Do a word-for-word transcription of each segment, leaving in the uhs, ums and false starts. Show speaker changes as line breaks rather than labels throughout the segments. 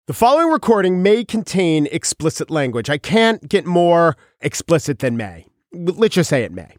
The following recording may contain explicit language. I can't get more explicit than may. Let's just say it may.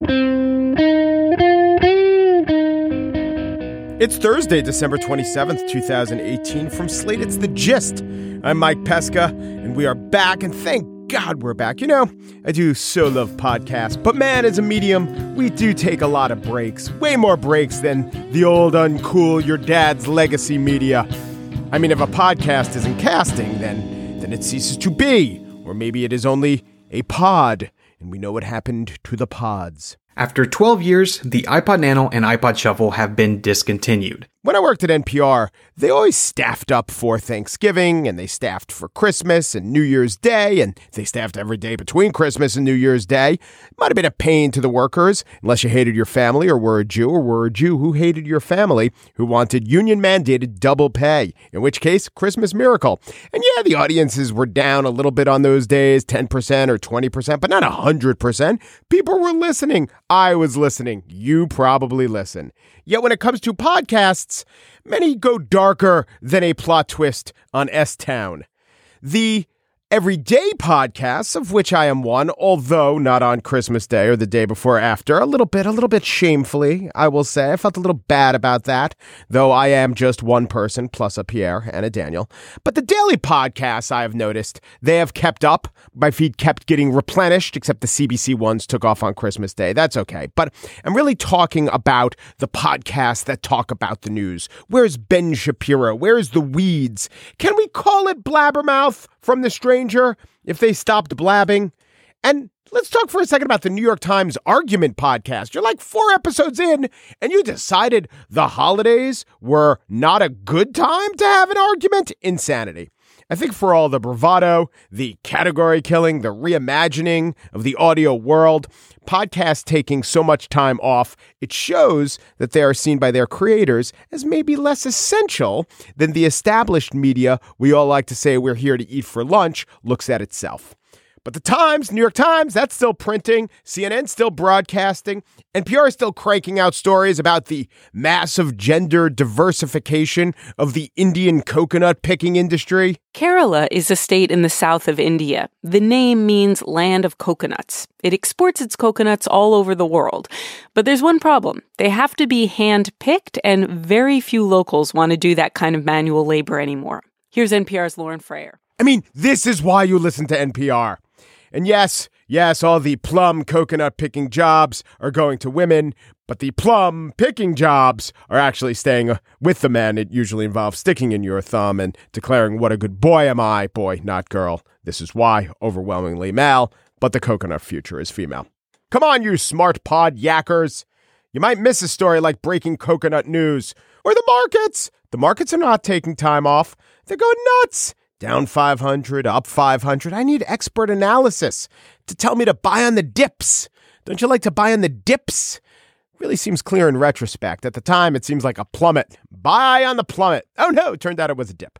It's Thursday, December twenty-seventh, twenty eighteen. From Slate, it's The Gist. I'm Mike Pesca, and we are back, and thank God we're back. You know, I do so love podcasts, but man, as a medium, we do take a lot of breaks. Way more breaks than the old, uncool, your dad's legacy media. I mean, if a podcast isn't casting, then then it ceases to be. Or maybe it is only a pod, and we know what happened to the pods.
After twelve years, the iPod Nano and iPod Shuffle have been discontinued.
When I worked at N P R, they always staffed up for Thanksgiving, and they staffed for Christmas and New Year's Day, and they staffed every day between Christmas and New Year's Day. It might have been a pain to the workers, unless you hated your family or were a Jew, or were a Jew who hated your family, who wanted union-mandated double pay, in which case, Christmas miracle. And yeah, the audiences were down a little bit on those days, ten percent or twenty percent, but not one hundred percent. People were listening. I was listening. You probably listen. Yet when it comes to podcasts, many go darker than a plot twist on S-Town. The everyday podcasts, of which I am one, although not on Christmas Day or the day before or after, a little bit, a little bit shamefully, I will say. I felt a little bad about that, though I am just one person, plus a Pierre and a Daniel. But the daily podcasts, I have noticed, they have kept up. My feed kept getting replenished, except the C B C ones took off on Christmas Day. That's okay. But I'm really talking about the podcasts that talk about the news. Where's Ben Shapiro? Where's The Weeds? Can we call it Blabbermouth from The Stranger if they stopped blabbing? And let's talk for a second about the New York Times Argument podcast. You're like four episodes in, and you decided the holidays were not a good time to have an argument? Insanity. I think for all the bravado, the category killing, the reimagining of the audio world, podcasts taking so much time off, it shows that they are seen by their creators as maybe less essential than the established media we all like to say we're here to eat for lunch looks at itself. But the Times, New York Times, that's still printing. C N N still broadcasting. N P R is still cranking out stories about the massive gender diversification of the Indian coconut picking industry.
Kerala is a state in the south of India. The name means land of coconuts. It exports its coconuts all over the world. But there's one problem. They have to be hand-picked, and very few locals want to do that kind of manual labor anymore. Here's N P R's Lauren Frayer.
I mean, this is why you listen to N P R. And yes, yes, all the plum coconut picking jobs are going to women, but the plum picking jobs are actually staying with the men. It usually involves sticking in your thumb and declaring, what a good boy am I, boy, not girl. This is why, overwhelmingly male, but the coconut future is female. Come on, you smart pod yackers. You might miss a story like breaking coconut news. Or the markets. The markets are not taking time off. They're going nuts. Down five hundred, up five hundred. I need expert analysis to tell me to buy on the dips. Don't you like to buy on the dips? Really seems clear in retrospect. At the time, it seems like a plummet. Buy on the plummet. Oh no, it turned out it was a dip.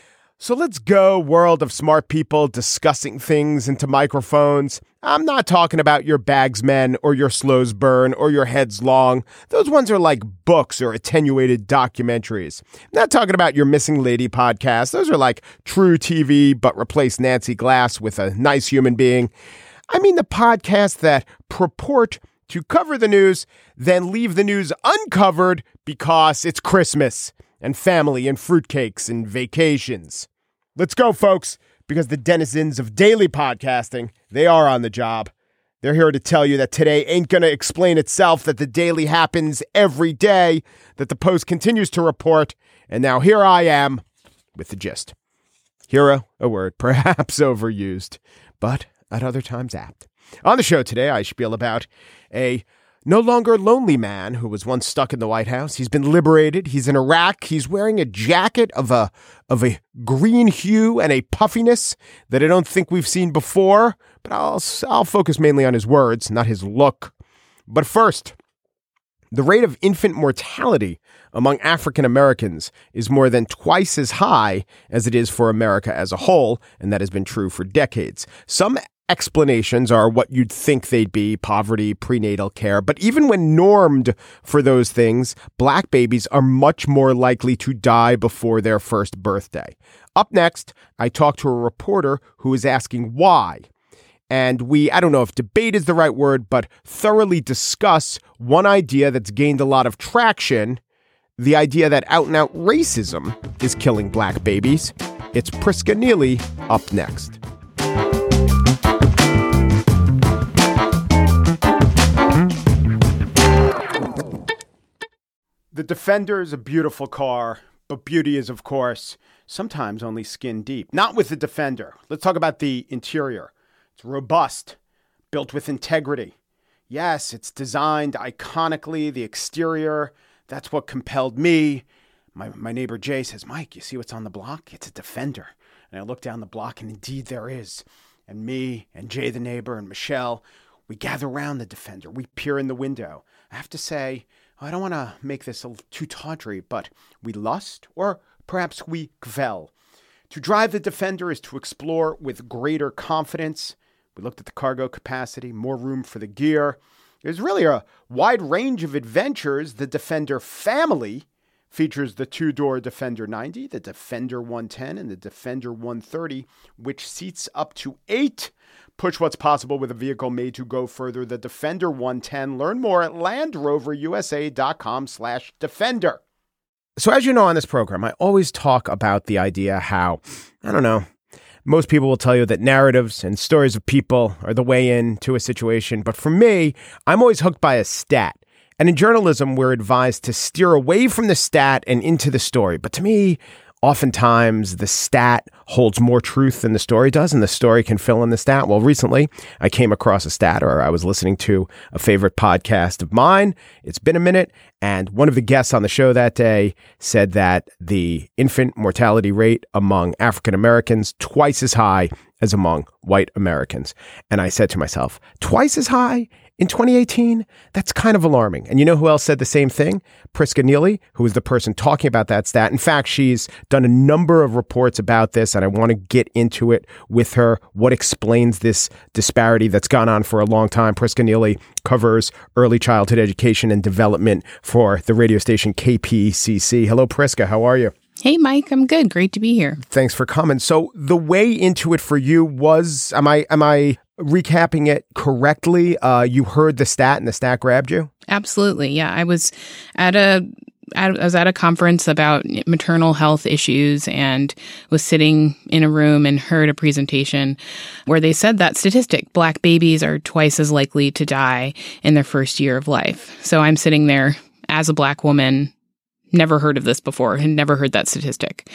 So let's go, world of smart people discussing things into microphones. I'm not talking about your Bagsmen or your Slows Burn or your Heads Long. Those ones are like books or attenuated documentaries. I'm not talking about your Missing Lady podcast. Those are like true T V, but replace Nancy Glass with a nice human being. I mean the podcasts that purport to cover the news, then leave the news uncovered because it's Christmas and family and fruitcakes and vacations. Let's go, folks, because the denizens of daily podcasting, they are on the job. They're here to tell you that today ain't going to explain itself, that the daily happens every day, that the Post continues to report, and now here I am with the gist. Hero, a word perhaps overused, but at other times apt. On the show today, I spiel about a no longer lonely man who was once stuck in the White House. He's been liberated. He's in Iraq. He's wearing a jacket of a of a green hue and a puffiness that I don't think we've seen before. But I'll I'll focus mainly on his words, not his look. But first, the rate of infant mortality among African Americans is more than twice as high as it is for America as a whole, and that has been true for decades. Some explanations are what you'd think they'd be: poverty, prenatal care. But even when normed for those things, black babies are much more likely to die before their first birthday. Up next, I talked to a reporter who is asking why. And we, I don't know if debate is the right word, but thoroughly discuss one idea that's gained a lot of traction: the idea that out-and-out racism is killing black babies. It's Priska Neely up next. The Defender is a beautiful car, but beauty is, of course, sometimes only skin deep. Not with the Defender. Let's talk about the interior. It's robust, built with integrity. Yes, it's designed iconically. The exterior, that's what compelled me. My my neighbor Jay says, "Mike, you see what's on the block? It's a Defender." And I look down the block, and indeed there is. And me and Jay the neighbor and Michelle, we gather around the Defender. We peer in the window. I have to say, I don't want to make this a little too tawdry, but we lust, or perhaps we gvel. To drive the Defender is to explore with greater confidence. We looked at the cargo capacity, more room for the gear. There's really a wide range of adventures. The Defender family features the two-door Defender ninety, the Defender one ten, and the Defender one thirty, which seats up to eight. Push what's possible with a vehicle made to go further. The Defender one ten. Learn more at LandRoverUSA.com slash Defender. So as you know on this program, I always talk about the idea how, I don't know, most people will tell you that narratives and stories of people are the way into a situation. But for me, I'm always hooked by a stat. And in journalism, we're advised to steer away from the stat and into the story. But to me, oftentimes the stat holds more truth than the story does, and the story can fill in the stat. Well, recently I came across a stat, or I was listening to a favorite podcast of mine. It's been a minute. And one of the guests on the show that day said that the infant mortality rate among African Americans twice as high as among white Americans. And I said to myself, twice as high in twenty eighteen? That's kind of alarming. And you know who else said the same thing? Priska Neely, who is the person talking about that stat. In fact, she's done a number of reports about this, and I want to get into it with her. What explains this disparity that's gone on for a long time? Priska Neely covers early childhood education and development for the radio station K P C C. Hello, Priska. How are you?
Hey, Mike. I'm good. Great to be here.
Thanks for coming. So the way into it for you was, am I, am I recapping it correctly? Uh, you heard the stat and the stat grabbed you?
Absolutely. Yeah. I was at a, I was at a conference about maternal health issues and was sitting in a room and heard a presentation where they said that statistic: black babies are twice as likely to die in their first year of life. So I'm sitting there as a black woman, never heard of this before, had never heard that statistic,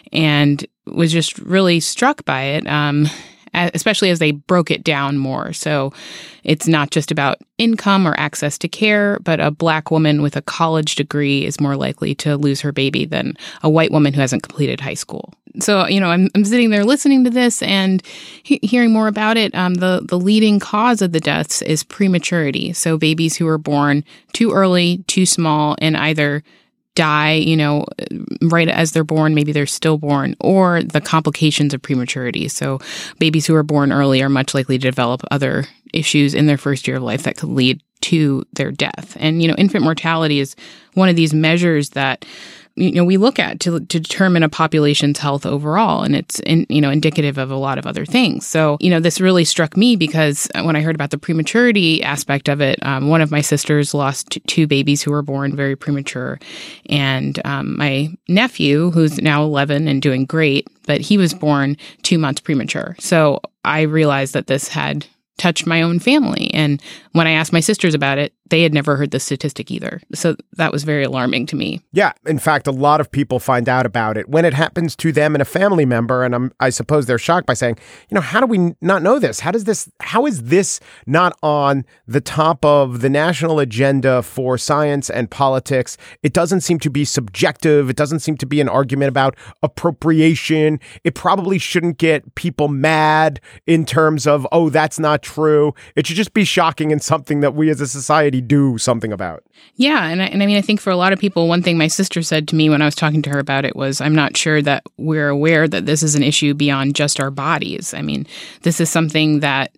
and was just really struck by it, um, especially as they broke it down more. So it's not just about income or access to care, but a black woman with a college degree is more likely to lose her baby than a white woman who hasn't completed high school. So, you know, I'm, I'm sitting there listening to this and he- hearing more about it. Um, the, the leading cause of the deaths is prematurity. So babies who are born too early, too small, and either die, you know, right as they're born, maybe they're stillborn, or the complications of prematurity. So babies who are born early are much likely to develop other issues in their first year of life that could lead to their death. And, you know, infant mortality is one of these measures that, you know, we look at to, to determine a population's health overall. And it's, in, you know, indicative of a lot of other things. So, you know, this really struck me because when I heard about the prematurity aspect of it, um, one of my sisters lost t- two babies who were born very premature. And um, my nephew, who's now eleven and doing great, but he was born two months premature. So I realized that this had touched my own family. And when I asked my sisters about it, they had never heard the statistic either. So that was very alarming to me.
Yeah. In fact, a lot of people find out about it when it happens to them and a family member. And I'm, I suppose they're shocked by saying, you know, how do we not know this? How does this, how is this not on the top of the national agenda for science and politics? It doesn't seem to be subjective. It doesn't seem to be an argument about appropriation. It probably shouldn't get people mad in terms of, oh, that's not true. It should just be shocking and and something that we as a society do something about.
Yeah. And I, and I mean, I think for a lot of people, one thing my sister said to me when I was talking to her about it was, I'm not sure that we're aware that this is an issue beyond just our bodies. I mean, this is something that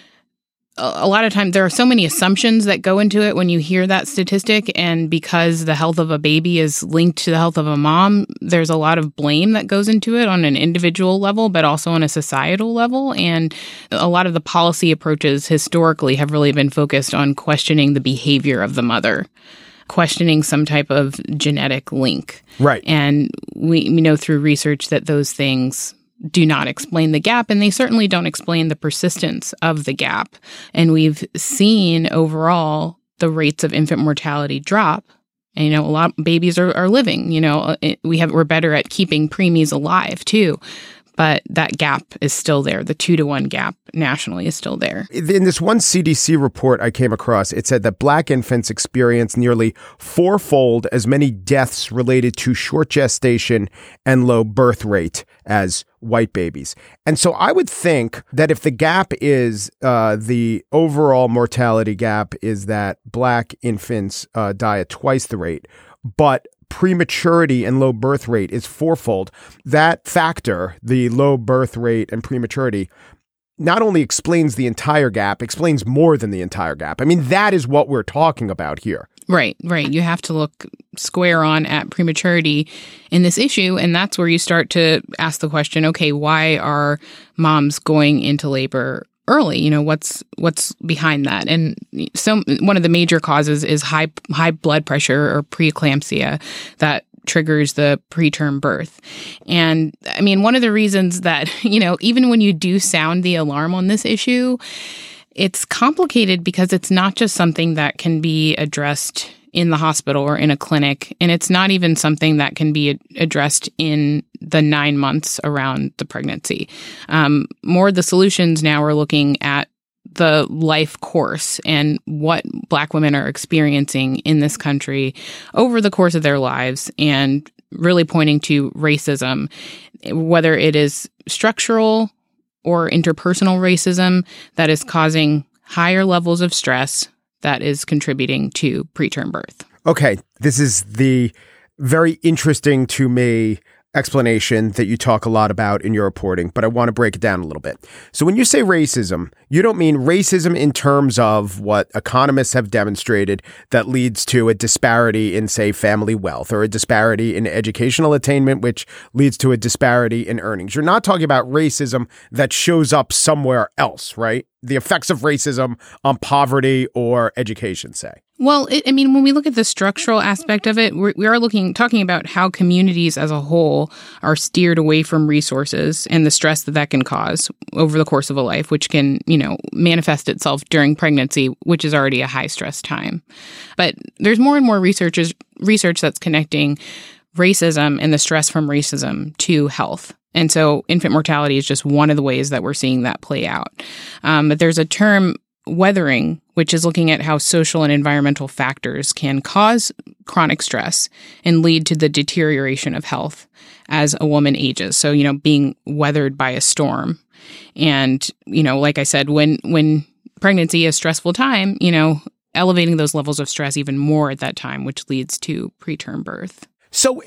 a lot of times there are so many assumptions that go into it when you hear that statistic. And because the health of a baby is linked to the health of a mom, there's a lot of blame that goes into it on an individual level, but also on a societal level. And a lot of the policy approaches historically have really been focused on questioning the behavior of the mother, questioning some type of genetic link.
Right.
And we, we know through research that those things do not explain the gap, and they certainly don't explain the persistence of the gap. And we've seen overall the rates of infant mortality drop. And, you know, a lot of babies are, are living, you know, we have, we're better at keeping preemies alive too. But that gap is still there. The two to one gap nationally is still there.
In this one C D C report I came across, it said that Black infants experience nearly fourfold as many deaths related to short gestation and low birth rate as white babies. And so I would think that if the gap is uh, the overall mortality gap is that Black infants uh, die at twice the rate, but prematurity and low birth rate is fourfold. That factor, the low birth rate and prematurity, not only explains the entire gap, explains more than the entire gap. I mean, that is what we're talking about here.
Right, right. You have to look square on at prematurity in this issue. And that's where you start to ask the question, okay, why are moms going into labor early? You know, what's what's behind that? And so one of the major causes is high high blood pressure or preeclampsia that triggers the preterm birth. And I mean, one of the reasons that, you know, even when you do sound the alarm on this issue, it's complicated because it's not just something that can be addressed in the hospital or in a clinic. And it's not even something that can be addressed in the nine months around the pregnancy. Um, more of the solutions now are looking at the life course and what Black women are experiencing in this country over the course of their lives, and really pointing to racism, whether it is structural or interpersonal racism that is causing higher levels of stress that is contributing to preterm birth.
Okay, this is the very interesting to me explanation that you talk a lot about in your reporting, but I want to break it down a little bit. So when you say racism, you don't mean racism in terms of what economists have demonstrated that leads to a disparity in, say, family wealth, or a disparity in educational attainment, which leads to a disparity in earnings. You're not talking about racism that shows up somewhere else, right? The effects of racism on poverty or education, say.
Well, it, I mean, when we look at the structural aspect of it, we're, we are looking, talking about how communities as a whole are steered away from resources and the stress that that can cause over the course of a life, which can, you know, manifest itself during pregnancy, which is already a high stress time. But there's more and more researchers, research that's connecting racism and the stress from racism to health. And so infant mortality is just one of the ways that we're seeing that play out. Um, but there's a term, weathering, which is looking at how social and environmental factors can cause chronic stress and lead to the deterioration of health as a woman ages. So, you know, being weathered by a storm. And, you know, like I said, when when pregnancy is a stressful time, you know, elevating those levels of stress even more at that time, which leads to preterm birth.
So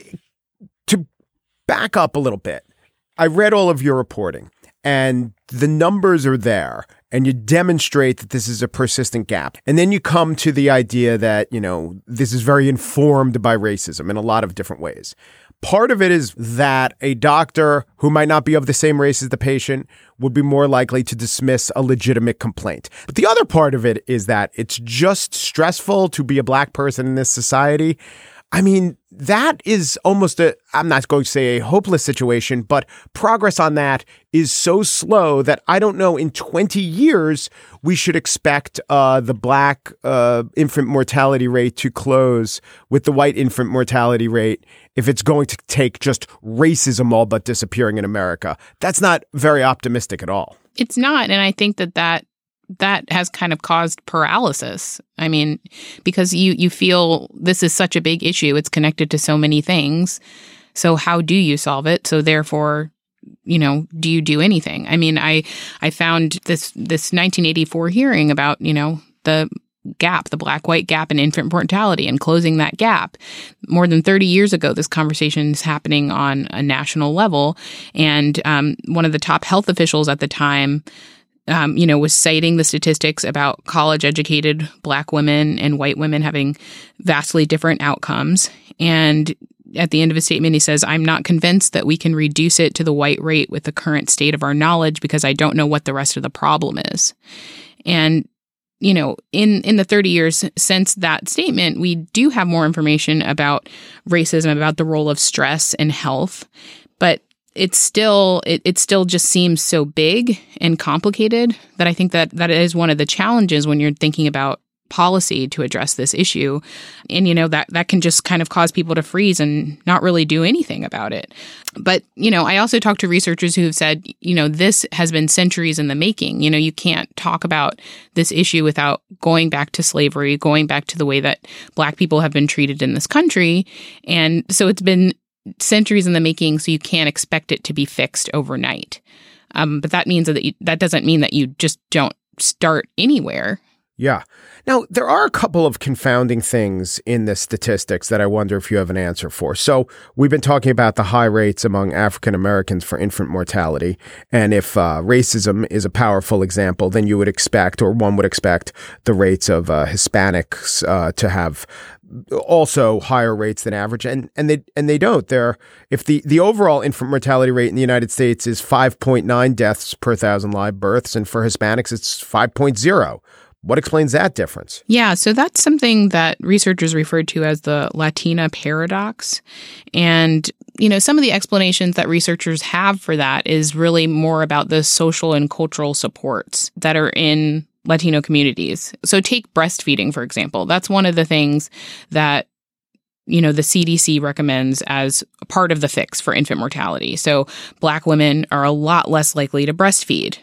to back up a little bit, I read all of your reporting and the numbers are there and you demonstrate that this is a persistent gap. And then you come to the idea that, you know, this is very informed by racism in a lot of different ways. Part of it is that a doctor who might not be of the same race as the patient would be more likely to dismiss a legitimate complaint. But the other part of it is that it's just stressful to be a Black person in this society. I mean, that is almost a, I'm not going to say a hopeless situation, but progress on that is so slow that I don't know in twenty years we should expect uh, the Black uh, infant mortality rate to close with the white infant mortality rate if it's going to take just racism all but disappearing in America. That's not very optimistic at all.
It's not. And I think that that that has kind of caused paralysis. I mean, because you, you feel this is such a big issue. It's connected to so many things. So how do you solve it? So therefore, you know, do you do anything? I mean, I I found this this nineteen eighty-four hearing about, you know, the gap, the black-white gap in infant mortality and closing that gap. More than thirty years ago, this conversation is happening on a national level. And um, one of the top health officials at the time, um, you know, was citing the statistics about college-educated black women and white women having vastly different outcomes. And at the end of his statement, he says, "I'm not convinced that we can reduce it to the white rate with the current state of our knowledge because I don't know what the rest of the problem is." And you know, in, in the thirty years since that statement, we do have more information about racism, about the role of stress and health, but it's still, it, it still just seems so big and complicated that I think that that is one of the challenges when you're thinking about policy to address this issue. And, you know, that, that can just kind of cause people to freeze and not really do anything about it. But, you know, I also talked to researchers who have said, you know, this has been centuries in the making. You know, you can't talk about this issue without going back to slavery, going back to the way that Black people have been treated in this country. And so it's been centuries in the making, so you can't expect it to be fixed overnight. Um, but that means that you, that doesn't mean that you just don't start anywhere.
Yeah. Now, there are a couple of confounding things in the statistics that I wonder if you have an answer for. So we've been talking about the high rates among African Americans for infant mortality. And if uh, racism is a powerful example, then you would expect, or one would expect, the rates of uh, Hispanics uh, to have also higher rates than average. And and they and they don't. They're, if the, the overall infant mortality rate in the United States is five point nine deaths per thousand live births, and for Hispanics, it's five point oh. What explains that difference?
Yeah, so that's something that researchers referred to as the Latina paradox. And, you know, some of the explanations that researchers have for that is really more about the social and cultural supports that are in Latino communities. So take breastfeeding, for example. That's one of the things that, you know, the C D C recommends as a part of the fix for infant mortality. So Black women are a lot less likely to breastfeed.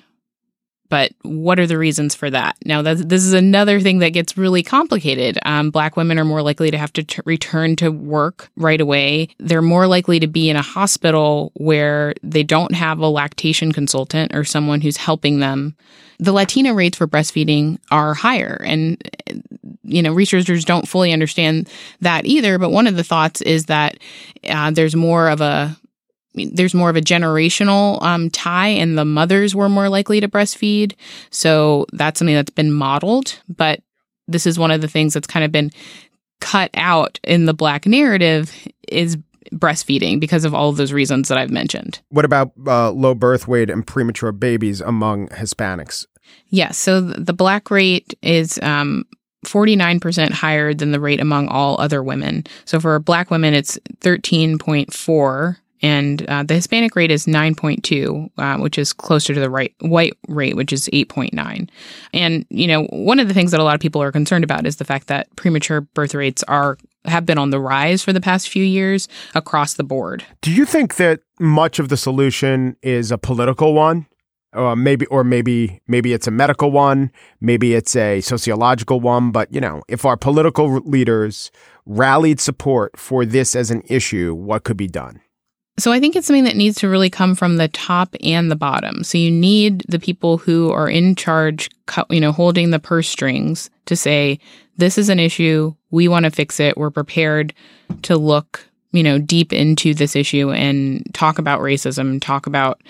But what are the reasons for that? Now, that's, this is another thing that gets really complicated. Um, Black women are more likely to have to t- return to work right away. They're more likely to be in a hospital where they don't have a lactation consultant or someone who's helping them. The Latina rates for breastfeeding are higher. And, you know, researchers don't fully understand that either. But one of the thoughts is that uh, there's more of a There's more of a generational um, tie, and the mothers were more likely to breastfeed. So that's something that's been modeled. But this is one of the things that's kind of been cut out in the Black narrative is breastfeeding because of all of those reasons that I've mentioned.
What about uh, low birth weight and premature babies among Hispanics?
Yes. So the Black rate is um, forty-nine percent higher than the rate among all other women. So for Black women, it's thirteen point four. And uh, the Hispanic rate is nine point two, uh, which is closer to the right, white rate, which is eight point nine. And, you know, one of the things that a lot of people are concerned about is the fact that premature birth rates are have been on the rise for the past few years across the board.
Do you think that much of the solution is a political one? Uh, maybe, or maybe, maybe it's a medical one, maybe it's a sociological one. But, you know, if our political leaders rallied support for this as an issue, what could be done?
So I think it's something that needs to really come from the top and the bottom. So you need the people who are in charge, you know, holding the purse strings to say, this is an issue, we want to fix it, we're prepared to look, you know, deep into this issue and talk about racism, talk about,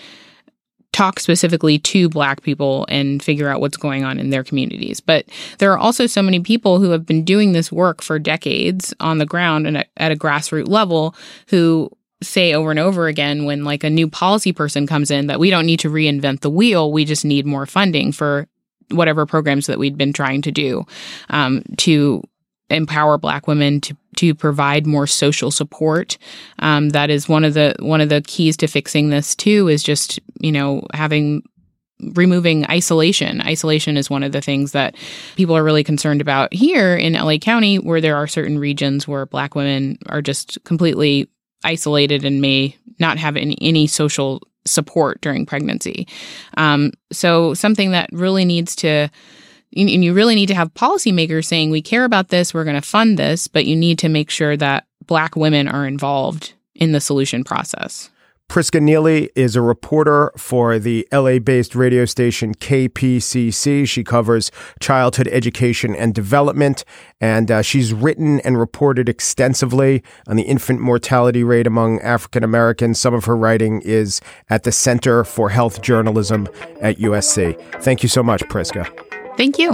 talk specifically to Black people and figure out what's going on in their communities. But there are also so many people who have been doing this work for decades on the ground and at, at a grassroots level who say over and over again when like a new policy person comes in that we don't need to reinvent the wheel, we just need more funding for whatever programs that we'd been trying to do um, to empower Black women to to provide more social support. Um, that is one of the one of the keys to fixing this too, is just, you know, having removing isolation. Isolation is one of the things that people are really concerned about here in L A County, where there are certain regions where Black women are just completely isolated and may not have any, any social support during pregnancy. Um, so something that really needs to, and you really need to have policymakers saying, we care about this, we're going to fund this, but you need to make sure that Black women are involved in the solution process.
Priska Neely is a reporter for the L A-based radio station K P C C. She covers childhood education and development, and uh, she's written and reported extensively on the infant mortality rate among African Americans. Some of her writing is at the Center for Health Journalism at U S C. Thank you so much, Priska.
Thank you.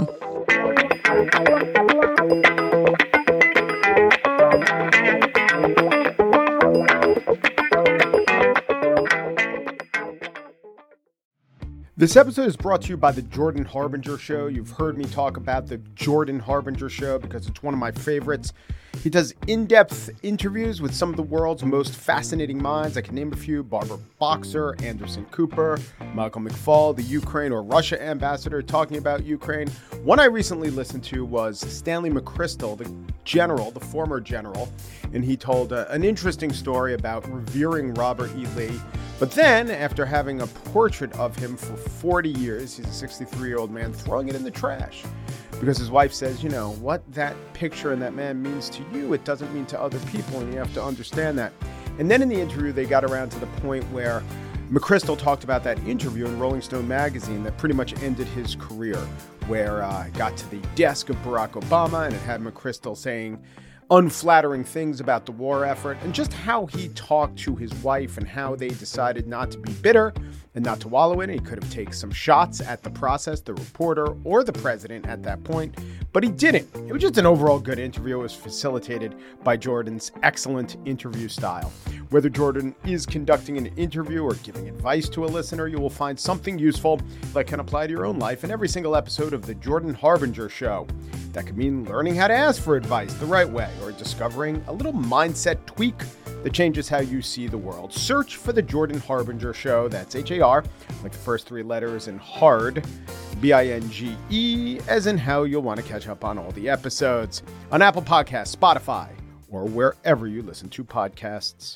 This episode is brought to you by the Jordan Harbinger Show. You've heard me talk about the Jordan Harbinger Show because it's one of my favorites. He does in-depth interviews with some of the world's most fascinating minds. I can name a few: Barbara Boxer, Anderson Cooper, Michael McFaul, the Ukraine or Russia ambassador talking about Ukraine. One I recently listened to was Stanley McChrystal, the general, the former general, and he told uh, an interesting story about revering Robert E. Lee. But then, after having a portrait of him for forty years, he's a sixty-three-year-old man, throwing it in the trash. Because his wife says, you know, what that picture and that man means to you, it doesn't mean to other people, and you have to understand that. And then in the interview, they got around to the point where McChrystal talked about that interview in Rolling Stone magazine that pretty much ended his career, where uh, it got to the desk of Barack Obama, and it had McChrystal saying unflattering things about the war effort, and just how he talked to his wife and how they decided not to be bitter and not to wallow in it. He could have taken some shots at the process, the reporter, or the president at that point, but he didn't. It was just an overall good interview. It was facilitated by Jordan's excellent interview style. Whether Jordan is conducting an interview or giving advice to a listener, you will find something useful that can apply to your own life in every single episode of the Jordan Harbinger Show. That could mean learning how to ask for advice the right way, or discovering a little mindset tweak that changes how you see the world. Search for the Jordan Harbinger Show. That's H A R, like the first three letters, and hard, B I N G E, as in how you'll want to catch up on all the episodes on Apple Podcasts, Spotify, or wherever you listen to podcasts.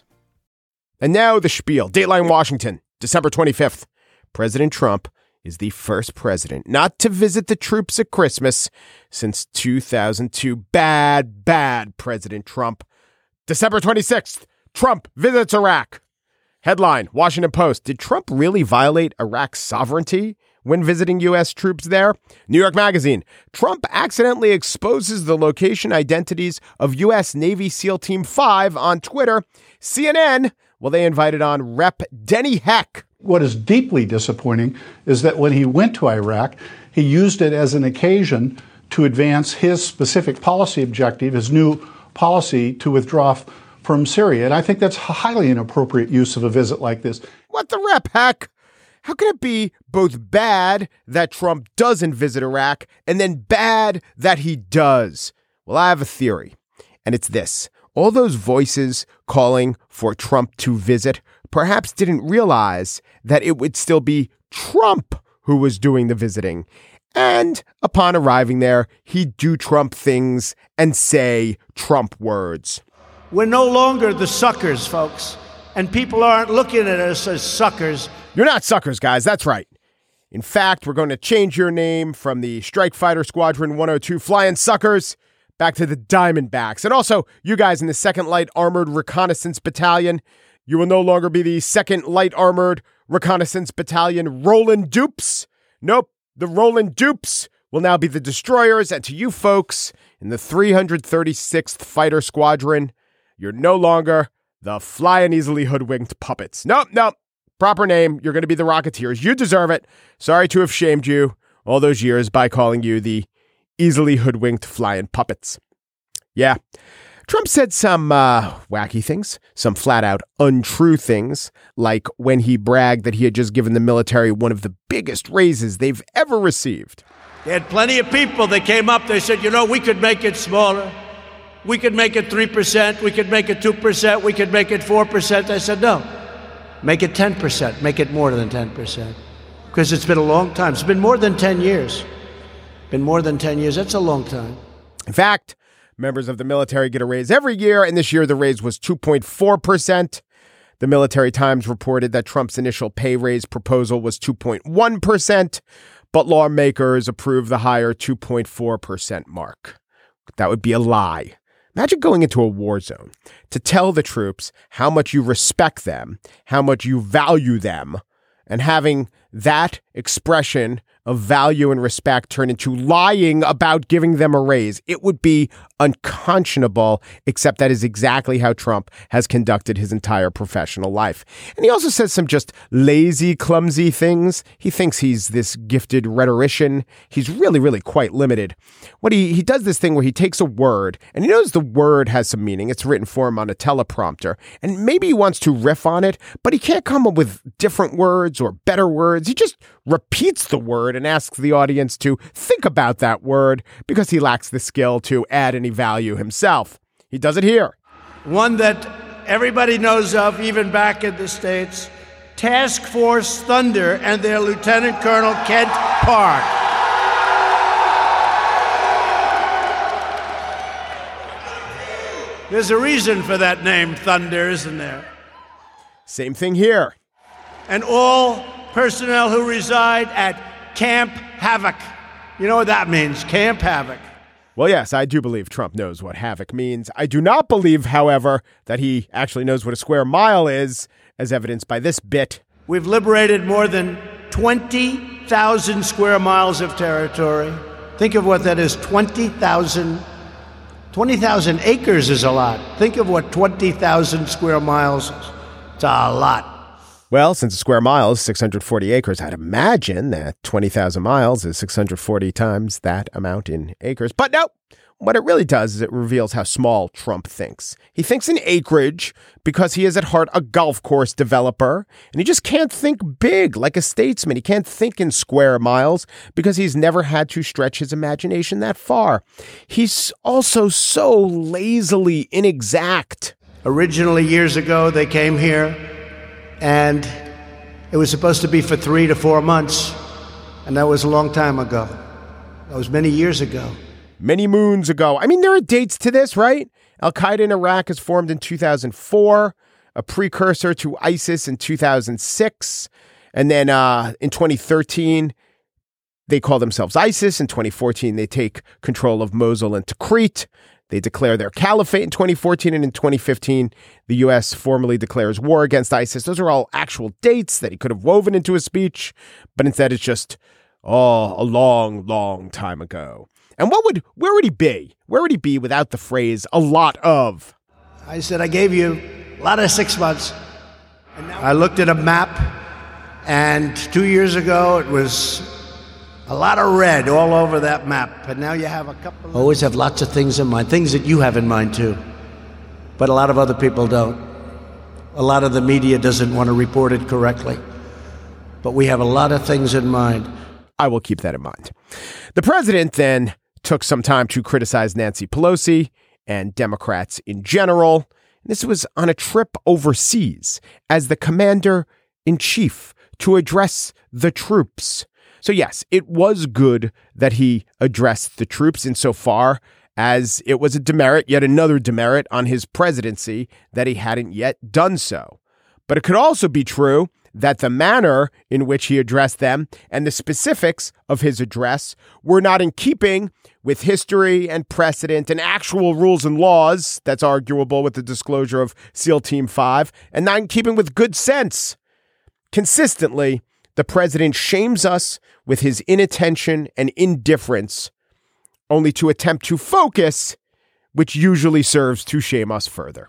And now the spiel. Dateline Washington, December twenty-fifth. President Trump is the first president not to visit the troops at Christmas since two thousand two. Bad, bad President Trump. December twenty-sixth, Trump visits Iraq. Headline, Washington Post. Did Trump really violate Iraq's sovereignty when visiting U S troops there? New York Magazine. Trump accidentally exposes the location identities of U S Navy SEAL Team five on Twitter. C N N. Well, they invited on Rep Denny Heck.
What is deeply disappointing is that when he went to Iraq, he used it as an occasion to advance his specific policy objective, his new policy to withdraw f- from Syria. And I think that's a highly inappropriate use of a visit like this.
What the rep, Heck? How can it be both bad that Trump doesn't visit Iraq and then bad that he does? Well, I have a theory, and it's this. All those voices calling for Trump to visit perhaps didn't realize that it would still be Trump who was doing the visiting. And upon arriving there, he'd do Trump things and say Trump words.
We're no longer the suckers, folks. And people aren't looking at us as suckers.
You're not suckers, guys. That's right. In fact, we're going to change your name from the Strike Fighter Squadron one oh two Flying Suckers back to the Diamondbacks. And also, you guys in the second Light Armored Reconnaissance Battalion, you will no longer be the second Light Armored Reconnaissance Battalion Roland Dupes. Nope, the Roland Dupes will now be the destroyers. And to you folks in the three hundred thirty-sixth Fighter Squadron, you're no longer the flying easily hoodwinked puppets. Nope, nope. Proper name, you're going to be the Rocketeers. You deserve it. Sorry to have shamed you all those years by calling you the easily hoodwinked flying puppets. Yeah. Trump said some uh, wacky things, some flat-out untrue things, like when he bragged that he had just given the military one of the biggest raises they've ever received.
They had plenty of people that came up, they said, you know, we could make it smaller. We could make it three percent, we could make it two percent, we could make it four percent. I said, no, make it ten percent, make it more than ten percent. Because it's been a long time. It's been more than ten years. Been more than ten years. That's a long time.
In fact, members of the military get a raise every year, and this year the raise was two point four percent. The Military Times reported that Trump's initial pay raise proposal was two point one percent, but lawmakers approved the higher two point four percent mark. That would be a lie. Imagine going into a war zone to tell the troops how much you respect them, how much you value them, and having that expression of value and respect turn into lying about giving them a raise. It would be unconscionable, except that is exactly how Trump has conducted his entire professional life. And he also says some just lazy, clumsy things. He thinks he's this gifted rhetorician. He's really, really quite limited. What he, he does this thing where he takes a word, and he knows the word has some meaning. It's written for him on a teleprompter. And maybe he wants to riff on it, but he can't come up with different words or better words. He just repeats the word and asks the audience to think about that word because he lacks the skill to add any value himself. He does it here.
One that everybody knows of, even back in the States, Task Force Thunder and their Lieutenant Colonel Kent Park. There's a reason for that name, Thunder, isn't there?
Same thing here.
And all personnel who reside at Camp Havoc. You know what that means, Camp Havoc.
Well, yes, I do believe Trump knows what havoc means. I do not believe, however, that he actually knows what a square mile is, as evidenced by this bit.
We've liberated more than twenty thousand square miles of territory. Think of what that is, twenty thousand. twenty thousand acres is a lot. Think of what twenty thousand square miles is. It's a lot.
Well, since a square mile is six hundred forty acres, I'd imagine that twenty thousand miles is six hundred forty times that amount in acres. But no, what it really does is it reveals how small Trump thinks. He thinks in acreage because he is at heart a golf course developer, and he just can't think big like a statesman. He can't think in square miles because he's never had to stretch his imagination that far. He's also so lazily inexact.
Originally, years ago, they came here, and it was supposed to be for three to four months, and that was a long time ago. That was many years ago.
Many moons ago. I mean, there are dates to this, right? Al-Qaeda in Iraq is formed in two thousand four, a precursor to ISIS in two thousand six, and then uh, in twenty thirteen, they call themselves ISIS. In twenty fourteen, they take control of Mosul and Tikrit. They declare their caliphate in twenty fourteen, and in twenty fifteen, the U S formally declares war against ISIS. Those are all actual dates that he could have woven into his speech, but instead it's just, oh, a long, long time ago. And what would, where would he be? Where would he be without the phrase, a lot of?
I said, I gave you a lot of six months. And now I looked at a map, and two years ago it was a lot of red all over that map. And now you have a couple of... Always have lots of things in mind, things that you have in mind too. But a lot of other people don't. A lot of the media doesn't want to report it correctly. But we have a lot of things in mind.
I will keep that in mind. The president then took some time to criticize Nancy Pelosi and Democrats in general. This was on a trip overseas as the commander-in-chief to address the troops. So yes, it was good that he addressed the troops insofar as it was a demerit, yet another demerit on his presidency that he hadn't yet done so. But it could also be true that the manner in which he addressed them and the specifics of his address were not in keeping with history and precedent and actual rules and laws, that's arguable with the disclosure of SEAL Team five, and not in keeping with good sense. Consistently, the president shames us with his inattention and indifference, only to attempt to focus, which usually serves to shame us further.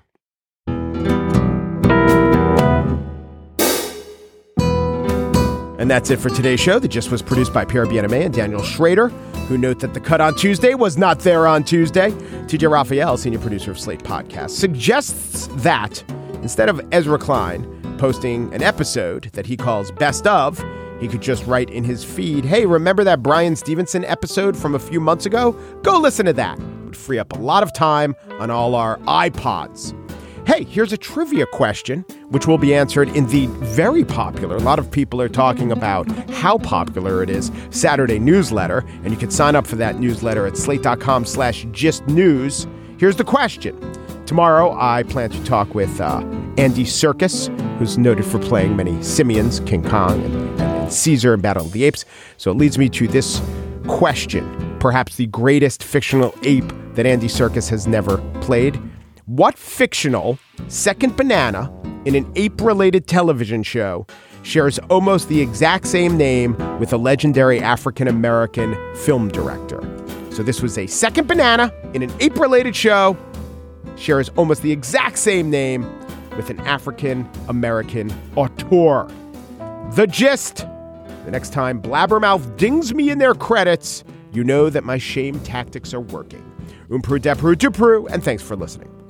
And that's it for today's show. The Gist was produced by Pierre Bien-Aimé and Daniel Schrader, who note that the cut on Tuesday was not there on Tuesday. T J Raphael, senior producer of Slate Podcast, suggests that instead of Ezra Klein posting an episode that he calls Best Of, he could just write in his feed, hey, remember that Bryan Stevenson episode from a few months ago? Go listen to that. It would free up a lot of time on all our iPods. Hey, here's a trivia question, which will be answered in the very popular, a lot of people are talking about how popular it is, Saturday newsletter. And you can sign up for that newsletter at slate.com slash gist news. Here's the question. Tomorrow, I plan to talk with uh, Andy Serkis, who's noted for playing many simians, King Kong and, and Caesar in Battle of the Apes. So it leads me to this question. perhaps the greatest fictional ape that Andy Serkis has never played. What fictional second banana in an ape-related television show shares almost the exact same name with a legendary African-American film director? So this was a second banana in an ape-related show, shares almost the exact same name with an African-American auteur. The gist. The next time Blabbermouth dings me in their credits, you know that my shame tactics are working. Umpru depru dupru, and thanks for listening.